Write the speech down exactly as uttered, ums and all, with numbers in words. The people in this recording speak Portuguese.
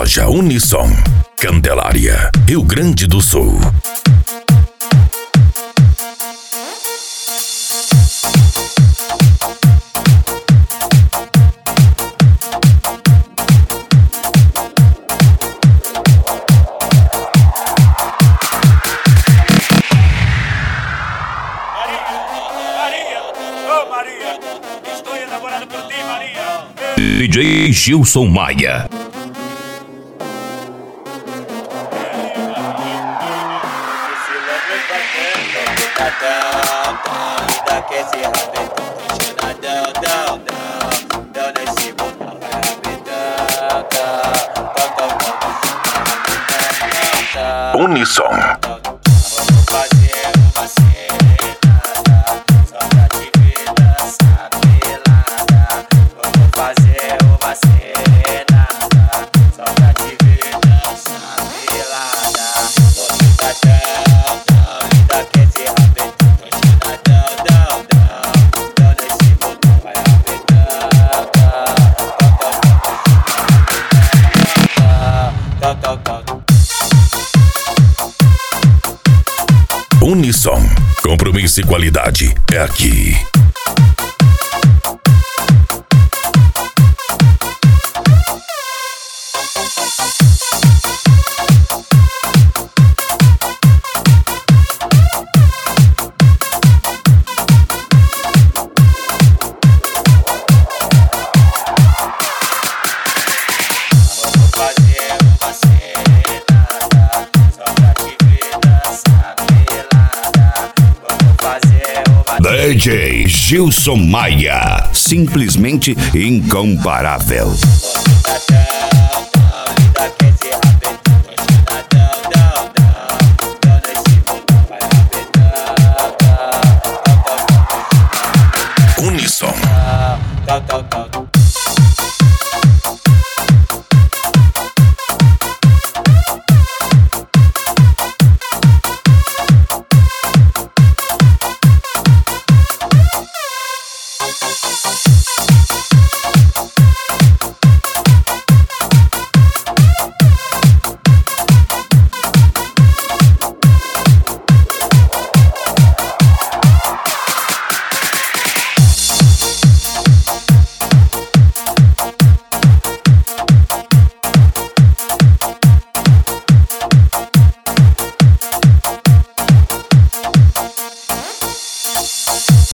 Loja Unissom, Candelária, Rio Grande do Sul. Maria, estou enamorado por ti, Maria. D J Gilson Maia. Unissom. Unissom, compromisso e qualidade é aqui. D J Gilson Maia, simplesmente incomparável. Unissom.